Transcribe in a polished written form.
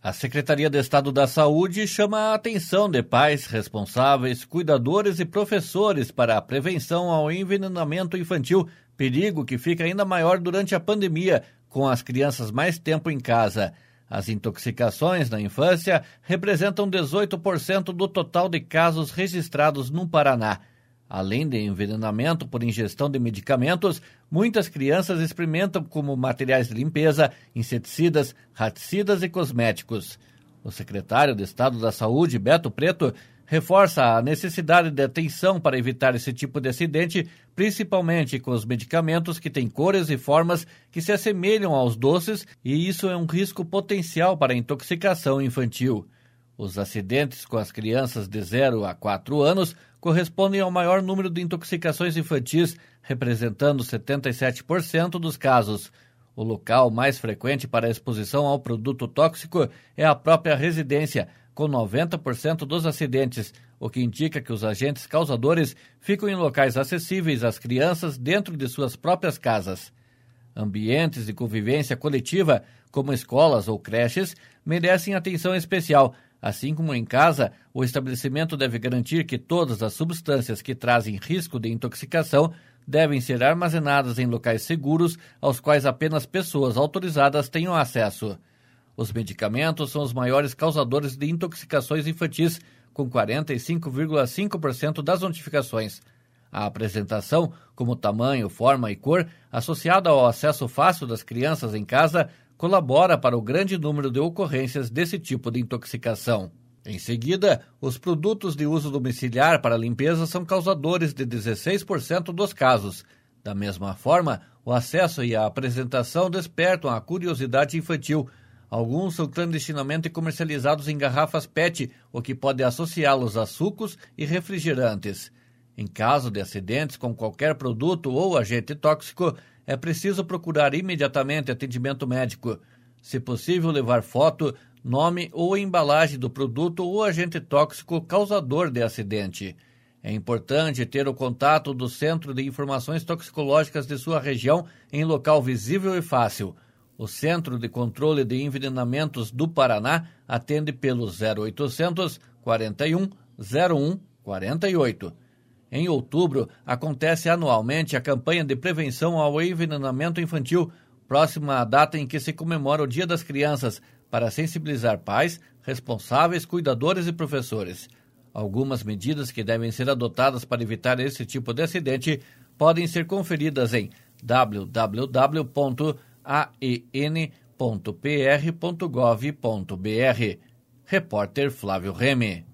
A Secretaria de Estado da Saúde chama a atenção de pais, responsáveis, cuidadores e professores para a prevenção ao envenenamento infantil, perigo que fica ainda maior durante a pandemia, com as crianças mais tempo em casa. As intoxicações na infância representam 18% do total de casos registrados no Paraná. Além de envenenamento por ingestão de medicamentos, muitas crianças experimentam como materiais de limpeza, inseticidas, raticidas e cosméticos. O secretário de Estado da Saúde, Beto Preto, reforça a necessidade de atenção para evitar esse tipo de acidente, principalmente com os medicamentos que têm cores e formas que se assemelham aos doces, e isso é um risco potencial para a intoxicação infantil. Os acidentes com as crianças de 0 a 4 anos correspondem ao maior número de intoxicações infantis, representando 77% dos casos. O local mais frequente para a exposição ao produto tóxico é a própria residência, com 90% dos acidentes, o que indica que os agentes causadores ficam em locais acessíveis às crianças dentro de suas próprias casas. Ambientes de convivência coletiva, como escolas ou creches, merecem atenção especial. Assim como em casa, o estabelecimento deve garantir que todas as substâncias que trazem risco de intoxicação devem ser armazenadas em locais seguros aos quais apenas pessoas autorizadas tenham acesso. Os medicamentos são os maiores causadores de intoxicações infantis, com 45,5% das notificações. A apresentação, como tamanho, forma e cor, associada ao acesso fácil das crianças em casa, colabora para o grande número de ocorrências desse tipo de intoxicação. Em seguida, os produtos de uso domiciliar para limpeza são causadores de 16% dos casos. Da mesma forma, o acesso e a apresentação despertam a curiosidade infantil. Alguns são clandestinamente comercializados em garrafas PET, o que pode associá-los a sucos e refrigerantes. Em caso de acidentes com qualquer produto ou agente tóxico, é preciso procurar imediatamente atendimento médico. Se possível, levar foto, nome ou embalagem do produto ou agente tóxico causador de acidente. É importante ter o contato do Centro de Informações Toxicológicas de sua região em local visível e fácil. O Centro de Controle de Envenenamentos do Paraná atende pelo 0800 41 01 48. Em outubro, acontece anualmente a campanha de prevenção ao envenenamento infantil, próxima à data em que se comemora o Dia das Crianças, para sensibilizar pais, responsáveis, cuidadores e professores. Algumas medidas que devem ser adotadas para evitar esse tipo de acidente podem ser conferidas em www.aen.pr.gov.br. Repórter Flávio Reme.